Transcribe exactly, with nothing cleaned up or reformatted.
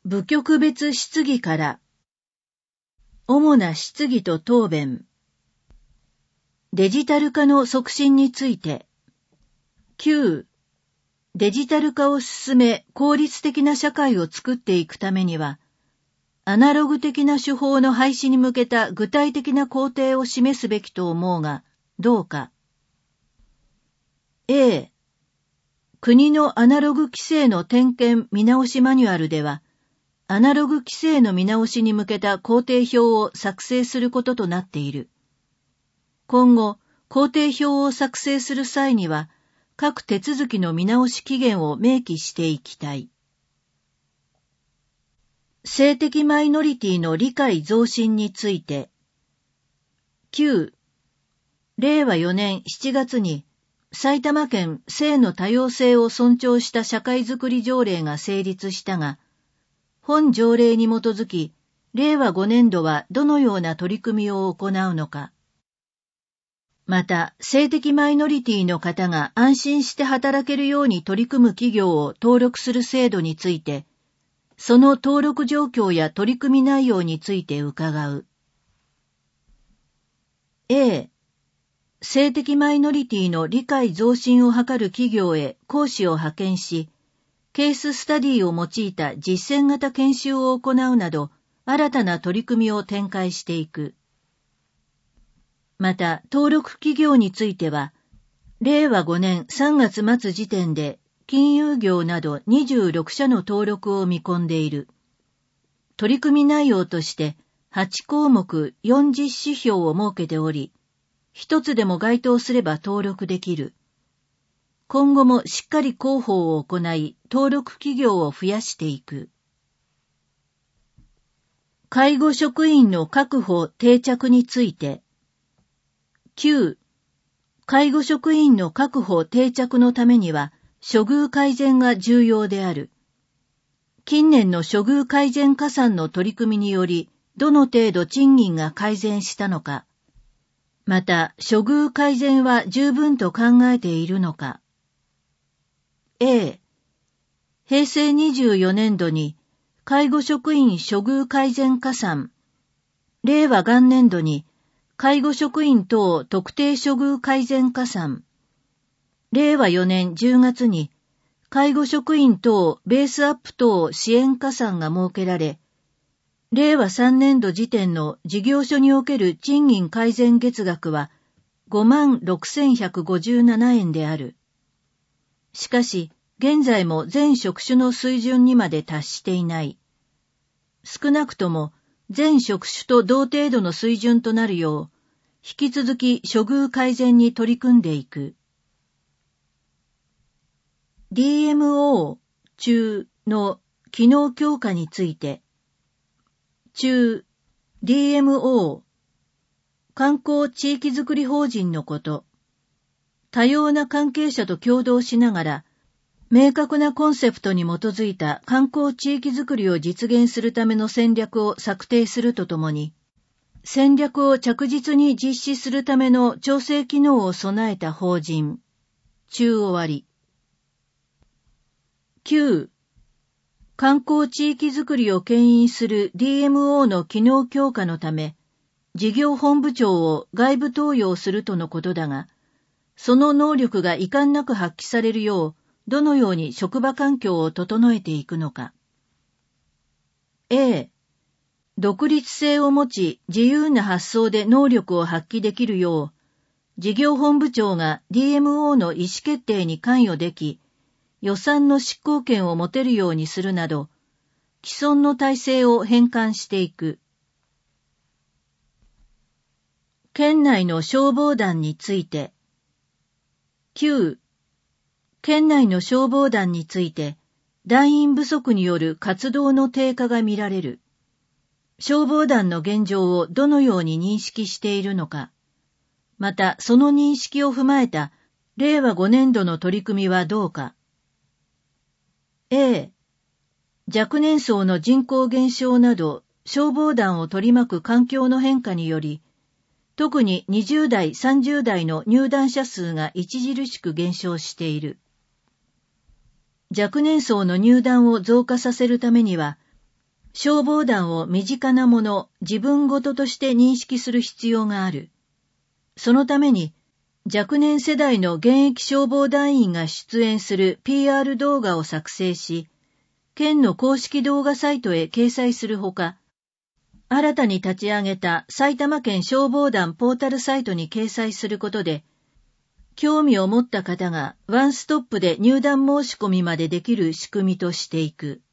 部局別質疑から、主な質疑と答弁。デジタル化の促進について。きゅう、デジタル化を進め効率的な社会を作っていくためには、アナログ的な手法の廃止に向けた具体的な工程を示すべきと思うが、どうか。A、国のアナログ規制の点検見直しマニュアルでは、アナログ規制の見直しに向けた工程表を作成することとなっている。今後、工程表を作成する際には、各手続きの見直し期限を明記していきたい。性的マイノリティの理解増進について。きゅう、れいわよねんしちがつに埼玉県性の多様性を尊重した社会づくり条例が成立したが、本条例に基づき、れいわごねんどはどのような取り組みを行うのか。また、性的マイノリティの方が安心して働けるように取り組む企業を登録する制度について、その登録状況や取り組み内容について伺う。A、性的マイノリティの理解増進を図る企業へ講師を派遣し、ケーススタディを用いた実践型研修を行うなど、新たな取り組みを展開していく。また、登録企業については、れいわごねんさんがつまつ時点で、金融業などにじゅうろくしゃの登録を見込んでいる。取り組み内容として、はちこうもくよんじゅう指標を設けており、一つでも該当すれば登録できる。今後もしっかり広報を行い、登録企業を増やしていく。介護職員の確保定着について。きゅう、介護職員の確保定着のためには、処遇改善が重要である。近年の処遇改善加算の取り組みにより、どの程度賃金が改善したのか。また、処遇改善は十分と考えているのか。A、へいせいにじゅうよねんどに介護職員処遇改善加算、れいわ元年度に介護職員等特定処遇改善加算、れいわよねんじゅうがつに介護職員等ベースアップ等支援加算が設けられ、れいわさんねんど時点の事業所における賃金改善月額はごまんろくせんひゃくごじゅうななえんである。しかし、現在も全職種の水準にまで達していない。少なくとも全職種と同程度の水準となるよう、引き続き処遇改善に取り組んでいく。ディーエムオー 中の機能強化について。中 ディーエムオー 観光地域づくり法人のこと。多様な関係者と協働しながら、明確なコンセプトに基づいた観光地域づくりを実現するための戦略を策定するとともに、戦略を着実に実施するための調整機能を備えた法人。中終わり。きゅう、観光地域づくりを牽引する ディーエムオー の機能強化のため、事業本部長を外部登用するとのことだが、その能力が遺憾なく発揮されるよう、どのように職場環境を整えていくのか。A、独立性を持ち自由な発想で能力を発揮できるよう、事業本部長が ディーエムオー の意思決定に関与でき、予算の執行権を持てるようにするなど、既存の体制を変換していく。県内の消防団について。きゅう、県内の消防団について、団員不足による活動の低下が見られる。消防団の現状をどのように認識しているのか。また、その認識を踏まえた、れいわごねんどの取り組みはどうか。A、若年層の人口減少など、消防団を取り巻く環境の変化により、特ににじゅうだい、さんじゅうだいの入団者数が著しく減少している。若年層の入団を増加させるためには、 消防団を身近なもの、自分ごととして認識する必要がある。そのために、若年世代の現役消防団員が出演する ピーアール 動画を作成し、県の公式動画サイトへ掲載するほか、新たに立ち上げた埼玉県消防団ポータルサイトに掲載することで、興味を持った方がワンストップで入団申し込みまでできる仕組みとしていく。